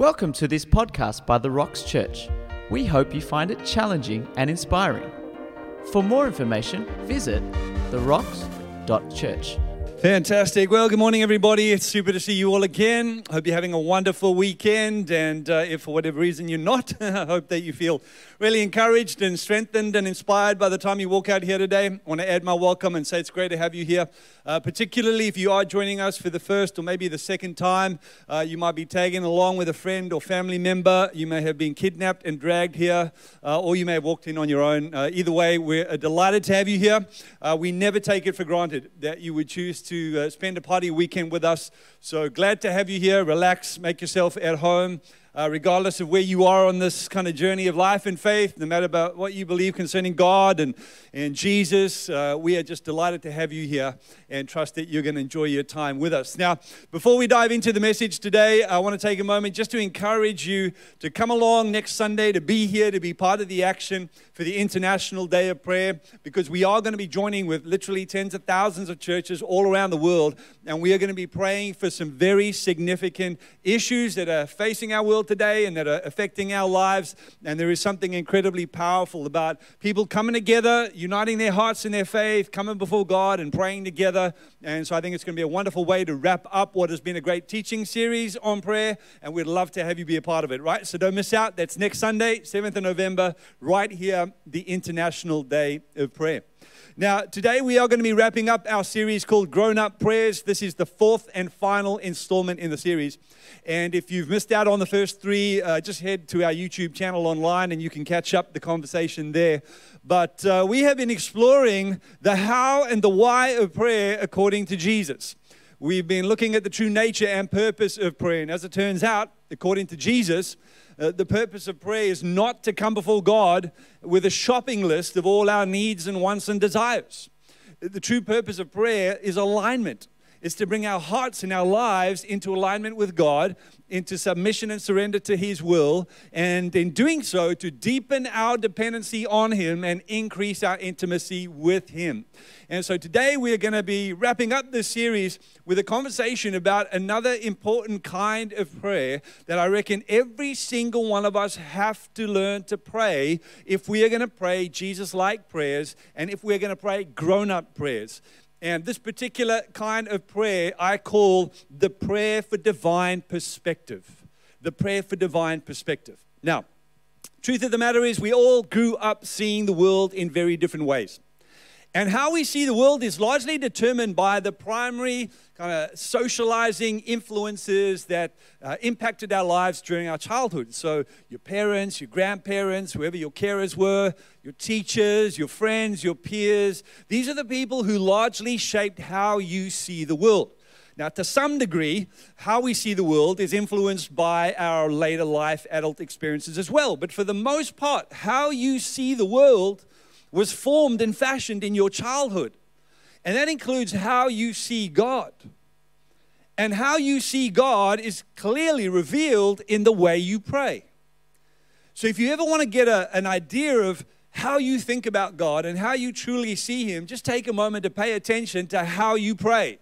Welcome to this podcast by The Rocks Church. We hope you find it challenging and inspiring. For more information, visit therocks.church. Fantastic. Well, good morning, everybody. It's super to see you all again. Hope you're having a wonderful weekend. And if for whatever reason you're not, I hope that you feel really encouraged and strengthened and inspired by the time you walk out here today. I want to add my welcome and say it's great to have you here. Particularly if you are joining us for the first or maybe the second time, you might be tagging along with a friend or family member. You may have been kidnapped and dragged here, or you may have walked in on your own. Either way, we're delighted to have you here. We never take it for granted that you would choose to spend a party weekend with us. So glad to have you here. Relax, make yourself at home. Regardless of where you are on this kind of journey of life and faith, no matter about what you believe concerning God and Jesus, we are just delighted to have you here and trust that you're going to enjoy your time with us. Now, before we dive into the message today, I want to take a moment just to encourage you to come along next Sunday, to be here, to be part of the action for the International Day of Prayer, because we are going to be joining with literally tens of thousands of churches all around the world, and we are going to be praying for some very significant issues that are facing our world today and that are affecting our lives. And there is something incredibly powerful about people coming together, uniting their hearts in their faith, coming before God and praying together. And so I think it's going to be a wonderful way to wrap up what has been a great teaching series on prayer, and we'd love to have you be a part of it, right? So don't miss out. That's next Sunday, 7th of November, right here, the International Day of Prayer. Now, today we are going to be wrapping up our series called Grown Up Prayers. This is the fourth and final installment in the series. And if you've missed out on the first three, just head to our YouTube channel online and you can catch up the conversation there. But we have been exploring the how and the why of prayer according to Jesus. We've been looking at the true nature and purpose of prayer. And as it turns out, according to Jesus, the purpose of prayer is not to come before God with a shopping list of all our needs and wants and desires. The true purpose of prayer is alignment. It's to bring our hearts and our lives into alignment with God, into submission and surrender to His will, and in doing so, to deepen our dependency on Him and increase our intimacy with Him. And so today we are going to be wrapping up this series with a conversation about another important kind of prayer that I reckon every single one of us have to learn to pray if we are going to pray Jesus-like prayers and if we're going to pray grown-up prayers. And this particular kind of prayer I call the prayer for divine perspective. The prayer for divine perspective. Now, truth of the matter is we all grew up seeing the world in very different ways. And how we see the world is largely determined by the primary kind of socializing influences that impacted our lives during our childhood. So your parents, your grandparents, whoever your carers were, your teachers, your friends, your peers. These are the people who largely shaped how you see the world. Now, to some degree, how we see the world is influenced by our later life adult experiences as well. But for the most part, how you see the world was formed and fashioned in your childhood. And that includes how you see God. And how you see God is clearly revealed in the way you pray. So if you ever want to get an idea of how you think about God and how you truly see Him, just take a moment to pay attention to how you pray.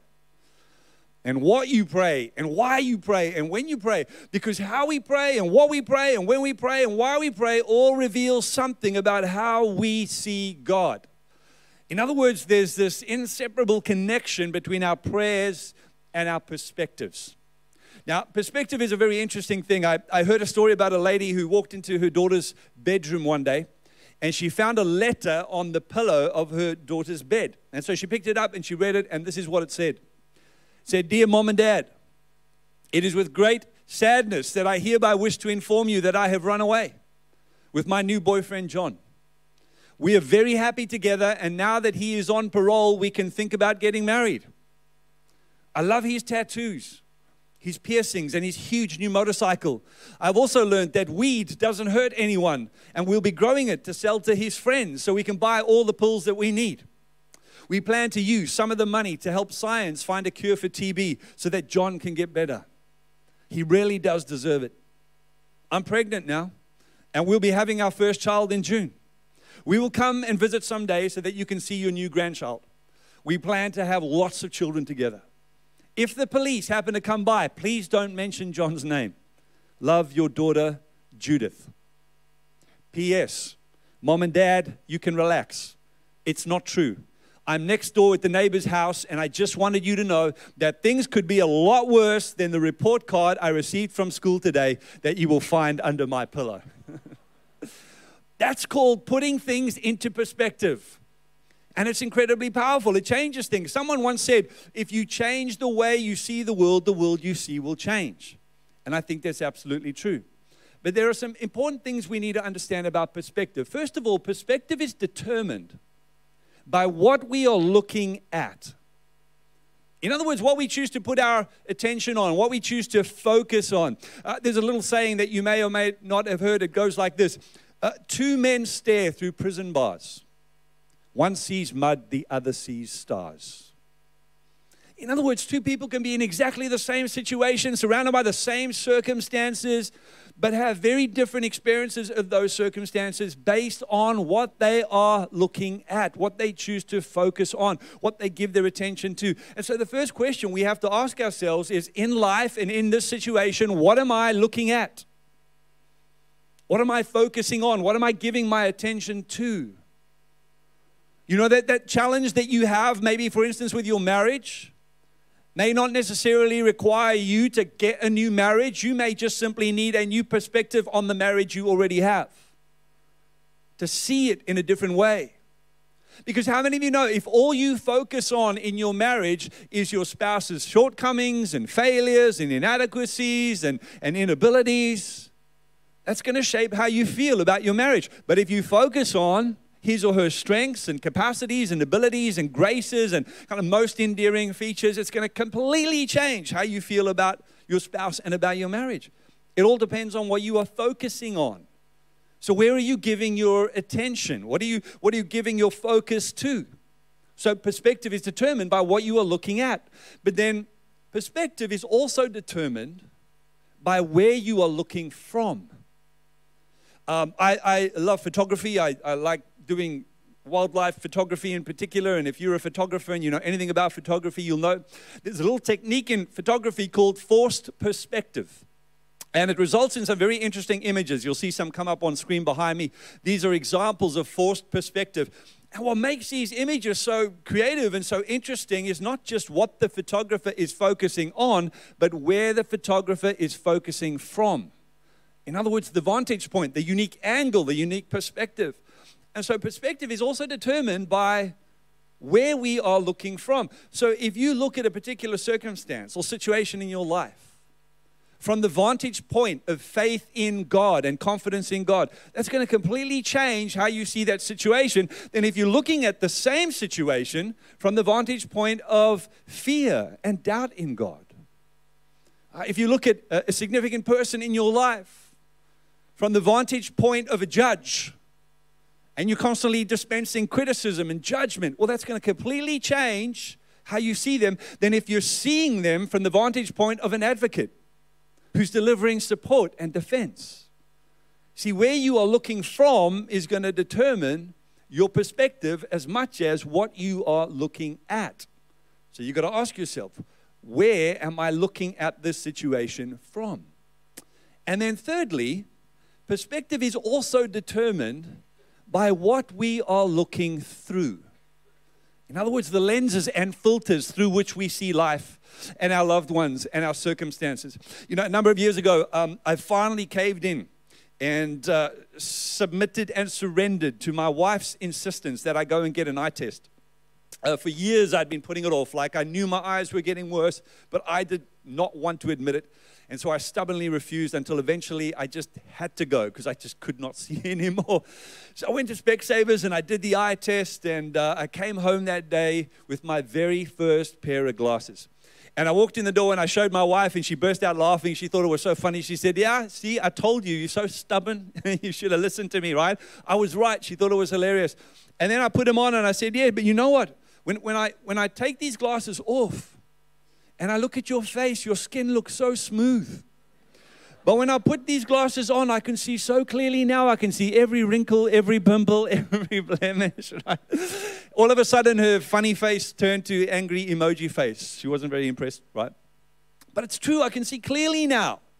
And what you pray, and why you pray, and when you pray. Because how we pray, and what we pray, and when we pray, and why we pray, all reveals something about how we see God. In other words, there's this inseparable connection between our prayers and our perspectives. Now, perspective is a very interesting thing. I heard a story about a lady who walked into her daughter's bedroom one day, and she found a letter on the pillow of her daughter's bed. And so she picked it up, and she read it, and this is what it said. Said, "Dear Mom and Dad, it is with great sadness that I hereby wish to inform you that I have run away with my new boyfriend, John. We are very happy together, and now that he is on parole, we can think about getting married. I love his tattoos, his piercings, and his huge new motorcycle. I've also learned that weed doesn't hurt anyone, and we'll be growing it to sell to his friends so we can buy all the pills that we need. We plan to use some of the money to help science find a cure for TB so that John can get better. He really does deserve it. I'm pregnant now, and we'll be having our first child in June. We will come and visit someday so that you can see your new grandchild. We plan to have lots of children together. If the police happen to come by, please don't mention John's name. love your daughter, Judith. P.S. Mom and Dad, you can relax. It's not true. I'm next door at the neighbor's house, and I just wanted you to know that things could be a lot worse than the report card I received from school today that you will find under my pillow. That's called putting things into perspective. And it's incredibly powerful. It changes things. Someone once said, if you change the way you see the world you see will change. And I think that's absolutely true. But there are some important things we need to understand about perspective. First of all, perspective is determined by what we are looking at. In other words, what we choose to put our attention on, what we choose to focus on. There's a little saying that you may or may not have heard. It goes like this. Two men stare through prison bars. One sees mud, the other sees stars. In other words, two people can be in exactly the same situation, surrounded by the same circumstances, but have very different experiences of those circumstances based on what they are looking at, what they choose to focus on, what they give their attention to. And so the first question we have to ask ourselves is, in life and in this situation, what am I looking at? What am I focusing on? What am I giving my attention to? You know, that challenge that you have, maybe for instance with your marriage, may not necessarily require you to get a new marriage. You may just simply need a new perspective on the marriage you already have, to see it in a different way. Because how many of you know, if all you focus on in your marriage is your spouse's shortcomings and failures and inadequacies and inabilities, that's going to shape how you feel about your marriage. But if you focus on his or her strengths and capacities and abilities and graces and kind of most endearing features, it's going to completely change how you feel about your spouse and about your marriage. It all depends on what you are focusing on. So where are you giving your attention? What are you giving your focus to? So perspective is determined by what you are looking at. But then perspective is also determined by where you are looking from. I love photography. I like doing wildlife photography in particular, and if you're a photographer and you know anything about photography, you'll know there's a little technique in photography called forced perspective, and it results in some very interesting images. You'll see some come up on screen behind me. These are examples of forced perspective, and what makes these images so creative and so interesting is not just what the photographer is focusing on, but where the photographer is focusing from. In other words, the vantage point, the unique angle, the unique perspective. And so perspective is also determined by where we are looking from. So if you look at a particular circumstance or situation in your life from the vantage point of faith in God and confidence in God, that's going to completely change how you see that situation than if you're looking at the same situation from the vantage point of fear and doubt in God. If you look at a significant person in your life from the vantage point of a judge, and you're constantly dispensing criticism and judgment, well, that's going to completely change how you see them than if you're seeing them from the vantage point of an advocate who's delivering support and defense. See, where you are looking from is going to determine your perspective as much as what you are looking at. So you've got to ask yourself, where am I looking at this situation from? And then thirdly, perspective is also determined by what we are looking through. In other words, the lenses and filters through which we see life and our loved ones and our circumstances. You know, a number of years ago, I finally caved in and submitted and surrendered to my wife's insistence that I go and get an eye test. For years, I'd been putting it off. Like, I knew my eyes were getting worse, but I did not want to admit it. And so I stubbornly refused until eventually I just had to go because I just could not see anymore. So I went to Specsavers and I did the eye test, and I came home that day with my very first pair of glasses. And I walked in the door and I showed my wife, and she burst out laughing. She thought it was so funny. She said, "Yeah, see, I told you, you're so stubborn. You should have listened to me, right?" I was right. She thought it was hilarious. And then I put them on and I said, "Yeah, but you know what? When I take these glasses off, and I look at your face, your skin looks so smooth. But when I put these glasses on, I can see so clearly now. I can see every wrinkle, every pimple, every blemish." Right? All of a sudden, her funny face turned to angry emoji face. She wasn't very impressed, right? But it's true. I can see clearly now.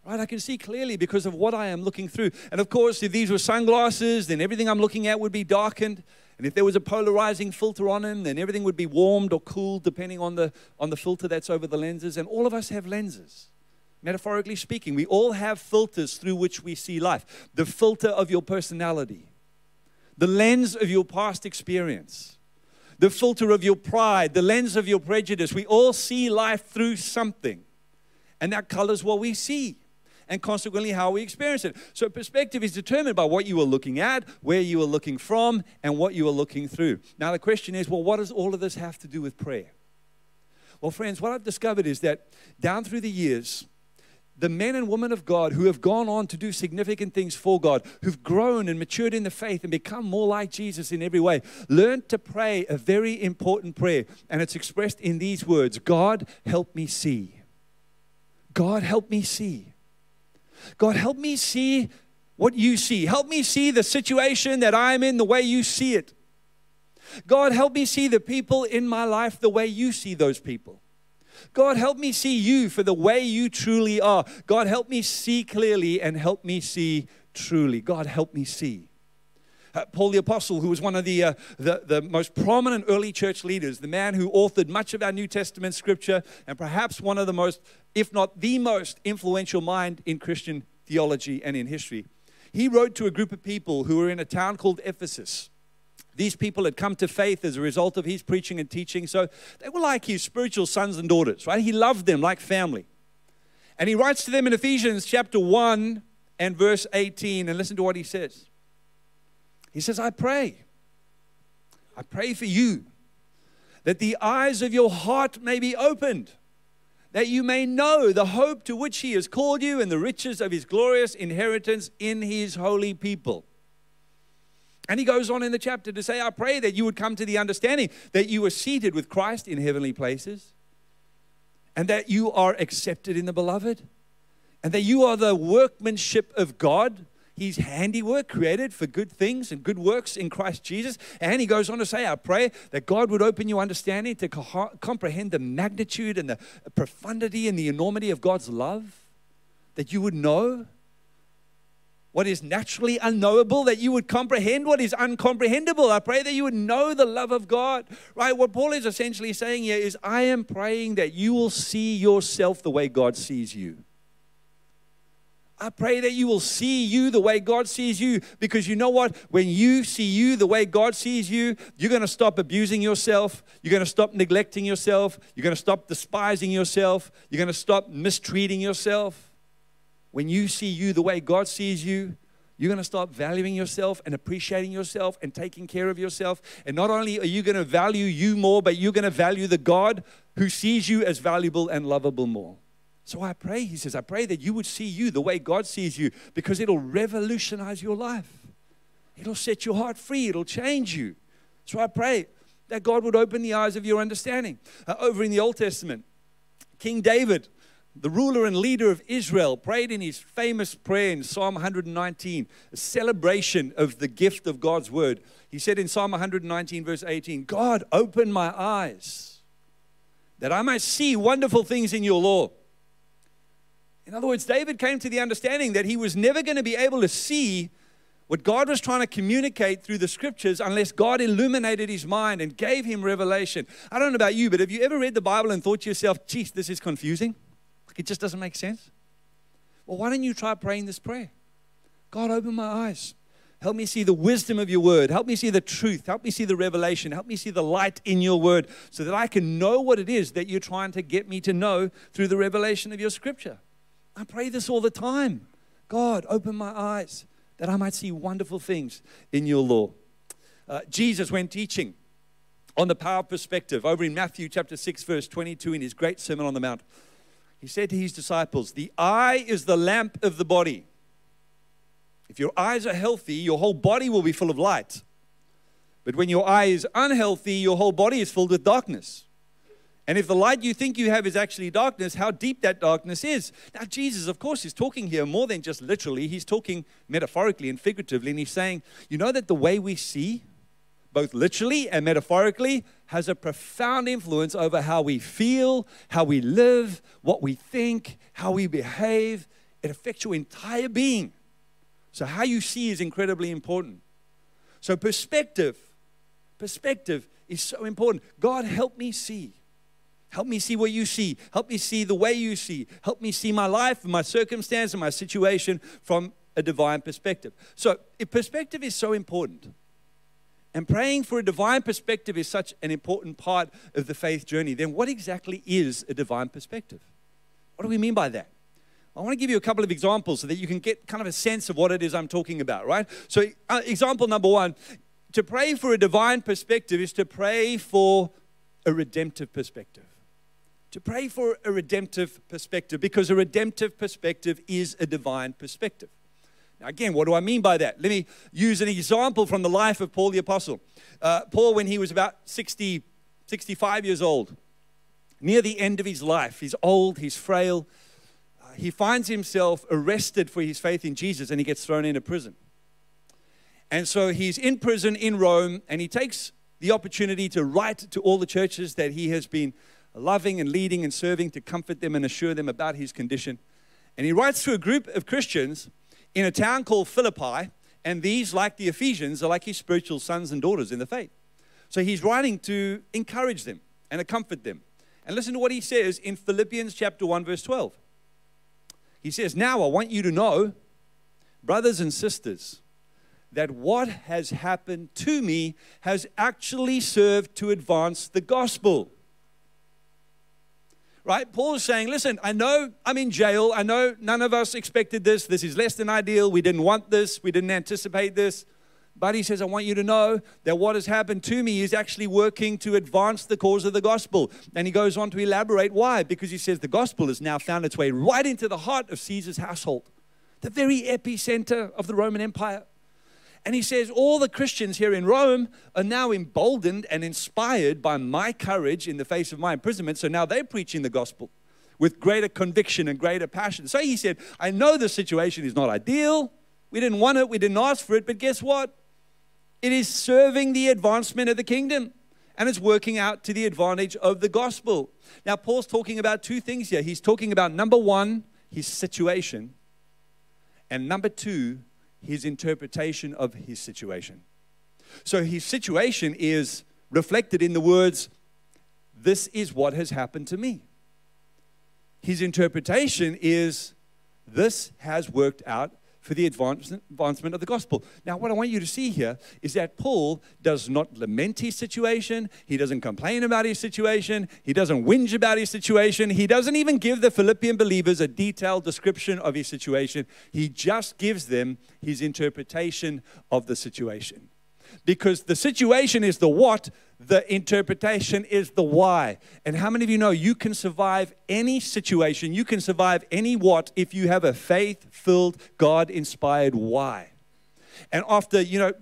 Right, I can see clearly because of what I am looking through. And of course, if these were sunglasses, then everything I'm looking at would be darkened. And if there was a polarizing filter on them, then everything would be warmed or cooled depending on the filter that's over the lenses. And all of us have lenses. Metaphorically speaking, we all have filters through which we see life. The filter of your personality, the lens of your past experience, the filter of your pride, the lens of your prejudice. We all see life through something. And that colors what we see, and consequently how we experience it. So perspective is determined by what you are looking at, where you are looking from, and what you are looking through. Now the question is, well, what does all of this have to do with prayer? Well, friends, what I've discovered is that down through the years, the men and women of God who have gone on to do significant things for God, who've grown and matured in the faith and become more like Jesus in every way, learned to pray a very important prayer. And it's expressed in these words: God, help me see. God, help me see. God, help me see what you see. Help me see the situation that I'm in the way you see it. God, help me see the people in my life the way you see those people. God, help me see you for the way you truly are. God, help me see clearly and help me see truly. God, help me see. Paul the Apostle, who was one of the most prominent early church leaders, the man who authored much of our New Testament scripture, and perhaps one of the most, if not the most influential mind in Christian theology and in history. He wrote to a group of people who were in a town called Ephesus. These people had come to faith as a result of his preaching and teaching, so they were like his spiritual sons and daughters, right? He loved them like family. And he writes to them in Ephesians chapter 1 and verse 18, and listen to what he says. He says, I pray for you that the eyes of your heart may be opened, that you may know the hope to which he has called you and the riches of his glorious inheritance in his holy people. And he goes on in the chapter to say, I pray that you would come to the understanding that you are seated with Christ in heavenly places, and that you are accepted in the beloved, and that you are the workmanship of God, his handiwork, created for good things and good works in Christ Jesus. And he goes on to say, I pray that God would open your understanding to comprehend the magnitude and the profundity and the enormity of God's love, that you would know what is naturally unknowable, that you would comprehend what is uncomprehendable. I pray that you would know the love of God. Right? What Paul is essentially saying here is, I am praying that you will see yourself the way God sees you. I pray that you will see you the way God sees you, because you know what? When you see you the way God sees you, you're going to stop abusing yourself. You're going to stop neglecting yourself. You're going to stop despising yourself. You're going to stop mistreating yourself. When you see you the way God sees you, you're going to start valuing yourself and appreciating yourself and taking care of yourself. And not only are you going to value you more, but you're going to value the God who sees you as valuable and lovable more. So I pray, he says, I pray that you would see you the way God sees you, because it'll revolutionize your life. It'll set your heart free. It'll change you. So I pray that God would open the eyes of your understanding. Over in the Old Testament, King David, the ruler and leader of Israel, prayed in his famous prayer in Psalm 119, a celebration of the gift of God's word. He said in Psalm 119, verse 18, God, open my eyes that I might see wonderful things in your law. In other words, David came to the understanding that he was never going to be able to see what God was trying to communicate through the scriptures unless God illuminated his mind and gave him revelation. I don't know about you, but have you ever read the Bible and thought to yourself, geez, this is confusing? It just doesn't make sense. Well, why don't you try praying this prayer? God, open my eyes. Help me see the wisdom of your word. Help me see the truth. Help me see the revelation. Help me see the light in your word so that I can know what it is that you're trying to get me to know through the revelation of your scripture. I pray this all the time. God, open my eyes that I might see wonderful things in your law. Jesus, when teaching on the power of perspective, over in Matthew chapter 6, verse 22, in his great Sermon on the Mount, he said to his disciples, the eye is the lamp of the body. If your eyes are healthy, your whole body will be full of light. But when your eye is unhealthy, your whole body is filled with darkness. And if the light you think you have is actually darkness, how deep that darkness is. Now, Jesus, of course, is talking here more than just literally. He's talking metaphorically and figuratively. And he's saying, you know that the way we see, both literally and metaphorically, has a profound influence over how we feel, how we live, what we think, how we behave. It affects your entire being. So how you see is incredibly important. So perspective is so important. God, help me see. Help me see what you see. Help me see the way you see. Help me see my life and my circumstance and my situation from a divine perspective. So if perspective is so important, and praying for a divine perspective is such an important part of the faith journey, then what exactly is a divine perspective? What do we mean by that? I want to give you a couple of examples so that you can get kind of a sense of what it is I'm talking about, right? So example number one, to pray for a divine perspective is to pray for a redemptive perspective. To pray for a redemptive perspective, because a redemptive perspective is a divine perspective. Now, again, what do I mean by that? Let me use an example from the life of Paul the Apostle. Paul, when he was about 65 years old, near the end of his life, he's old, he's frail, he finds himself arrested for his faith in Jesus, and he gets thrown into prison. And so he's in prison in Rome, and he takes the opportunity to write to all the churches that he has been loving and leading and serving, to comfort them and assure them about his condition. And he writes to a group of Christians in a town called Philippi, and these, like the Ephesians, are like his spiritual sons and daughters in the faith. So he's writing to encourage them and to comfort them. And listen to what he says in Philippians chapter 1, verse 12. He says, "Now I want you to know, brothers and sisters, that what has happened to me has actually served to advance the gospel." Right? Paul is saying, listen, I know I'm in jail. I know none of us expected this. This is less than ideal. We didn't want this. We didn't anticipate this. But he says, I want you to know that what has happened to me is actually working to advance the cause of the gospel. And he goes on to elaborate why. Because he says the gospel has now found its way right into the heart of Caesar's household, the very epicenter of the Roman Empire. And he says all the Christians here in Rome are now emboldened and inspired by my courage in the face of my imprisonment. So now they're preaching the gospel with greater conviction and greater passion. So he said, I know the situation is not ideal. We didn't want it. We didn't ask for it. But guess what? It is serving the advancement of the kingdom. And it's working out to the advantage of the gospel. Now, Paul's talking about two things here. He's talking about, number one, his situation. And number two, his interpretation of his situation. So his situation is reflected in the words, this is what has happened to me. His interpretation is, this has worked out for the advancement of the gospel. Now, what I want you to see here is that Paul does not lament his situation. He doesn't complain about his situation. He doesn't whinge about his situation. He doesn't even give the Philippian believers a detailed description of his situation. He just gives them his interpretation of the situation. Because the situation is the what, the interpretation is the why. And how many of you know you can survive any situation, you can survive any what, if you have a faith-filled, God-inspired why? And after,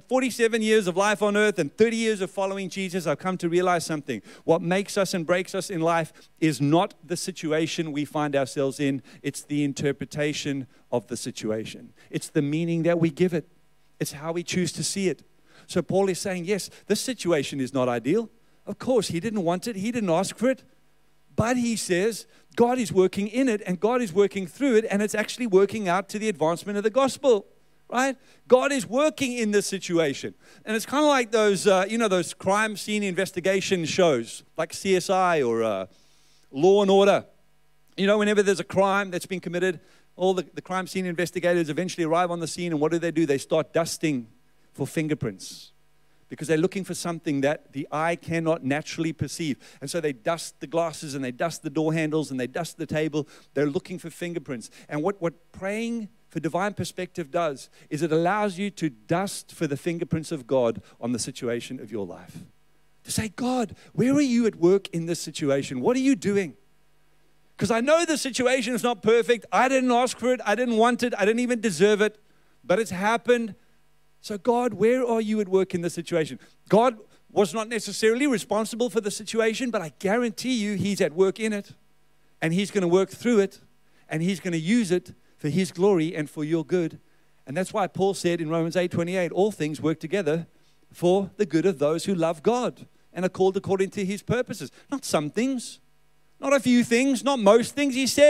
47 years of life on earth and 30 years of following Jesus, I've come to realize something. What makes us and breaks us in life is not the situation we find ourselves in. It's the interpretation of the situation. It's the meaning that we give it. It's how we choose to see it. So Paul is saying, yes, this situation is not ideal. Of course, he didn't want it. He didn't ask for it. But he says, God is working in it and God is working through it, and it's actually working out to the advancement of the gospel, right? God is working in this situation. And it's kind of like those, those crime scene investigation shows like CSI or Law and Order. Whenever there's a crime that's been committed, all the crime scene investigators eventually arrive on the scene, and what do? They start dusting for fingerprints, because they're looking for something that the eye cannot naturally perceive. And so they dust the glasses and they dust the door handles and they dust the table. They're looking for fingerprints. And what praying for divine perspective does is it allows you to dust for the fingerprints of God on the situation of your life. To say, God, where are you at work in this situation? What are you doing? Because I know the situation is not perfect. I didn't ask for it. I didn't want it. I didn't even deserve it. But it's happened. So God, where are you at work in this situation? God was not necessarily responsible for the situation, but I guarantee you he's at work in it, and he's going to work through it, and he's going to use it for his glory and for your good. And that's why Paul said in Romans 8:28, all things work together for the good of those who love God and are called according to his purposes. Not some things, not a few things, not most things. He said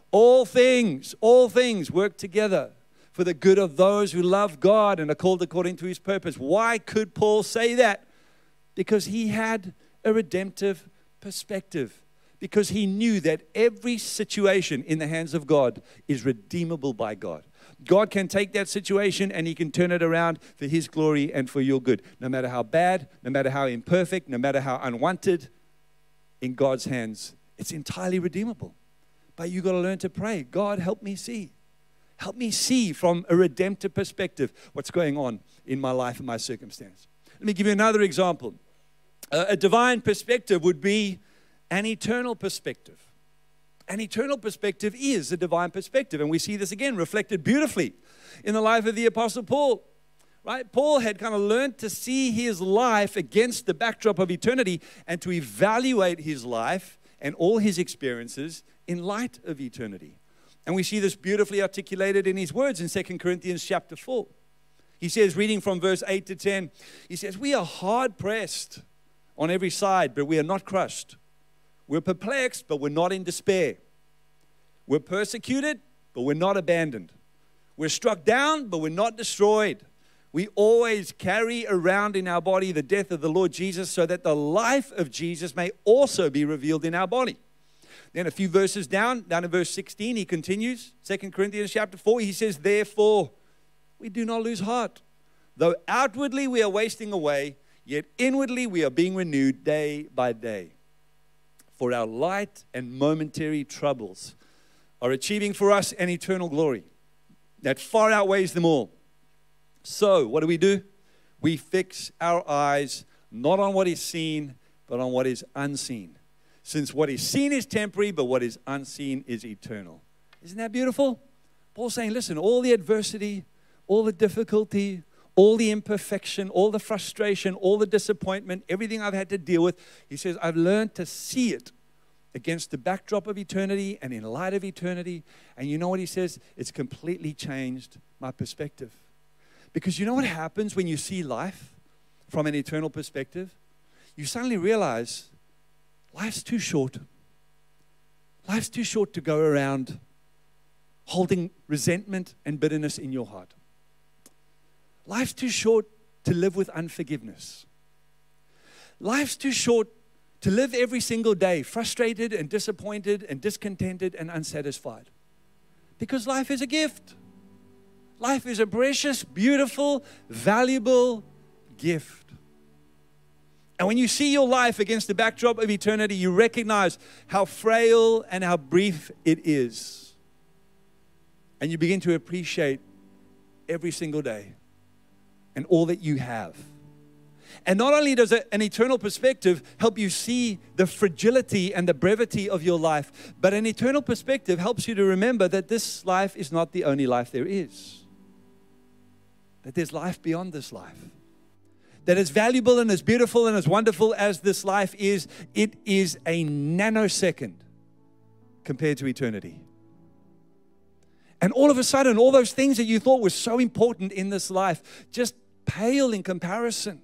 All things work together for the good of those who love God and are called according to his purpose. Why could Paul say that? Because he had a redemptive perspective. Because he knew that every situation in the hands of God is redeemable by God. God can take that situation and he can turn it around for his glory and for your good. No matter how bad, no matter how imperfect, no matter how unwanted, in God's hands, it's entirely redeemable. But you've got to learn to pray. God, help me see. Help me see from a redemptive perspective what's going on in my life and my circumstance. Let me give you another example. A divine perspective would be an eternal perspective. An eternal perspective is a divine perspective. And we see this again reflected beautifully in the life of the Apostle Paul. Right? Paul had kind of learned to see his life against the backdrop of eternity and to evaluate his life and all his experiences in light of eternity. And we see this beautifully articulated in his words in 2 Corinthians chapter 4. He says, reading from verse 8 to 10, he says, "We are hard pressed on every side, but we are not crushed. We're perplexed, but we're not in despair. We're persecuted, but we're not abandoned. We're struck down, but we're not destroyed. We always carry around in our body the death of the Lord Jesus so that the life of Jesus may also be revealed in our body." Then a few verses down in verse 16, he continues, 2 Corinthians chapter 4, he says, "Therefore, we do not lose heart. Though outwardly we are wasting away, yet inwardly we are being renewed day by day. For our light and momentary troubles are achieving for us an eternal glory that far outweighs them all. So, what do? We fix our eyes not on what is seen, but on what is unseen. Since what is seen is temporary, but what is unseen is eternal." Isn't that beautiful? Paul's saying, listen, all the adversity, all the difficulty, all the imperfection, all the frustration, all the disappointment, everything I've had to deal with, he says, I've learned to see it against the backdrop of eternity and in light of eternity. And you know what he says? It's completely changed my perspective. Because you know what happens when you see life from an eternal perspective? You suddenly realize life's too short. Life's too short to go around holding resentment and bitterness in your heart. Life's too short to live with unforgiveness. Life's too short to live every single day frustrated and disappointed and discontented and unsatisfied. Because life is a gift. Life is a precious, beautiful, valuable gift. And when you see your life against the backdrop of eternity, you recognize how frail and how brief it is. And you begin to appreciate every single day and all that you have. And not only does an eternal perspective help you see the fragility and the brevity of your life, but an eternal perspective helps you to remember that this life is not the only life there is. That there's life beyond this life. That as valuable and as beautiful and as wonderful as this life is, it is a nanosecond compared to eternity. And all of a sudden, all those things that you thought were so important in this life just pale in comparison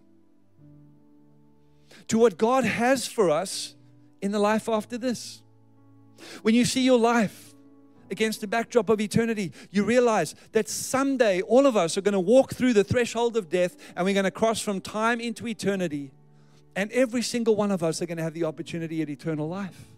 to what God has for us in the life after this. When you see your life against the backdrop of eternity, you realize that someday all of us are going to walk through the threshold of death and we're going to cross from time into eternity. And every single one of us are going to have the opportunity at eternal life.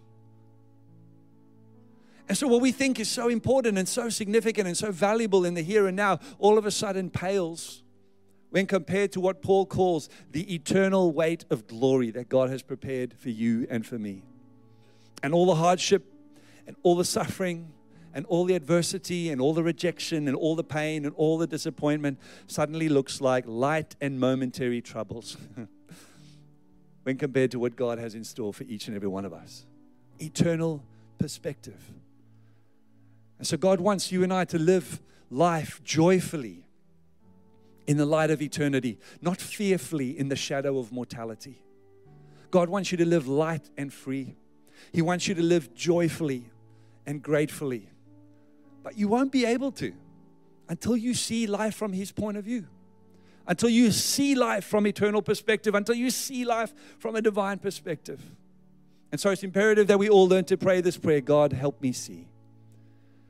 And so what we think is so important and so significant and so valuable in the here and now, all of a sudden pales when compared to what Paul calls the eternal weight of glory that God has prepared for you and for me. And all the hardship and all the suffering and all the adversity and all the rejection and all the pain and all the disappointment suddenly looks like light and momentary troubles when compared to what God has in store for each and every one of us. Eternal perspective. And so God wants you and I to live life joyfully in the light of eternity, not fearfully in the shadow of mortality. God wants you to live light and free. He wants you to live joyfully and gratefully. But you won't be able to until you see life from His point of view, until you see life from eternal perspective, until you see life from a divine perspective. And so it's imperative that we all learn to pray this prayer: God, help me see.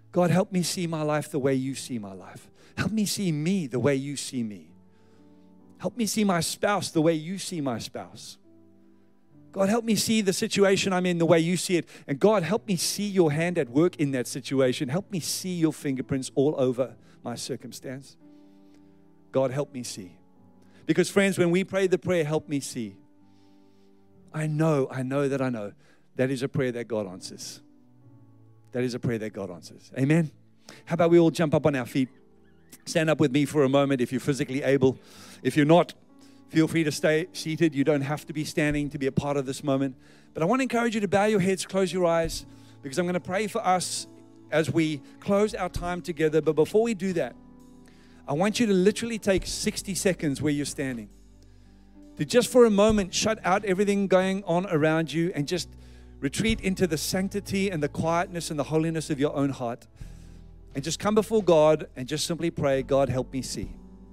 God, help me see my life the way you see my life. Help me see me the way you see me. Help me see my spouse the way you see my spouse. God, help me see the situation I'm in the way you see it. And God, help me see your hand at work in that situation. Help me see your fingerprints all over my circumstance. God, help me see. Because friends, when we pray the prayer, help me see, I know that is a prayer that God answers. That is a prayer that God answers. Amen. How about we all jump up on our feet? Stand up with me for a moment if you're physically able. If you're not, feel free to stay seated. You don't have to be standing to be a part of this moment. But I want to encourage you to bow your heads, close your eyes, because I'm going to pray for us as we close our time together. But before we do that, I want you to literally take 60 seconds where you're standing, to just for a moment shut out everything going on around you and just retreat into the sanctity and the quietness and the holiness of your own heart. And just come before God and just simply pray, God, help me see.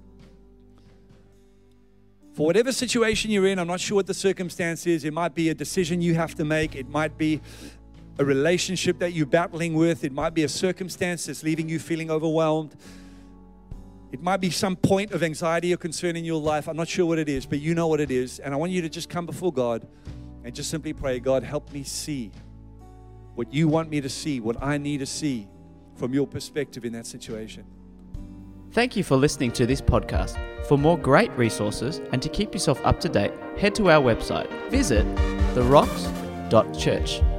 For whatever situation you're in, I'm not sure what the circumstance is. It might be a decision you have to make. It might be a relationship that you're battling with. It might be a circumstance that's leaving you feeling overwhelmed. It might be some point of anxiety or concern in your life. I'm not sure what it is, but you know what it is. And I want you to just come before God and just simply pray, God, help me see what you want me to see, what I need to see from your perspective in that situation. Thank you for listening to this podcast. For more great resources and to keep yourself up to date, head to our website. Visit therocks.church.